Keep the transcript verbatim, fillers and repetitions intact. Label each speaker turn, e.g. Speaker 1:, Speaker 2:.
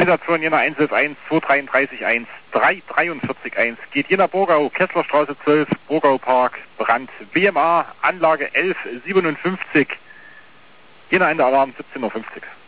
Speaker 1: Einsatzzone Jena eins elf eins, zwei dreiunddreißig eins, drei dreiundvierzig eins, geht Jena Burgau, Kesslerstraße zwölf, Burgau Park, Brand, B M A, Anlage elf siebenundfünfzig, Jena Ende Alarm siebzehn Uhr fünfzig.